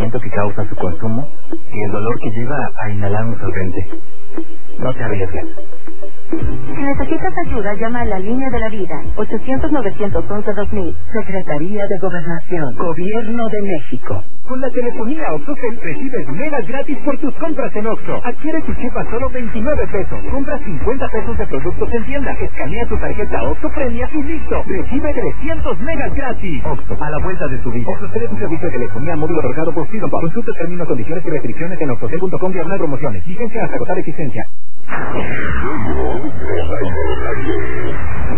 estreñimiento que causa su consumo y el dolor que lleva a inhalar un solvente. No te arriesgues. Si necesitas ayuda, llama a la línea de la vida, 800-911-2000. Secretaría de Gobernación, Gobierno de México. Con la telefonía OXXO recibes megas gratis por tus compras en OXXO. Adquiere tu chip a solo 29 pesos. Compra 50 pesos de productos en tienda. Escanea tu tarjeta OXXO Premia y listo. Recibe 300 megas gratis. OXXO, a la vuelta de tu vida. OXXO tiene un servicio de telefonía móvil otorgado por Freedom. Consulta términos, condiciones y restricciones en oxxocel.com/promociones. Vigencia hasta agotar existencia.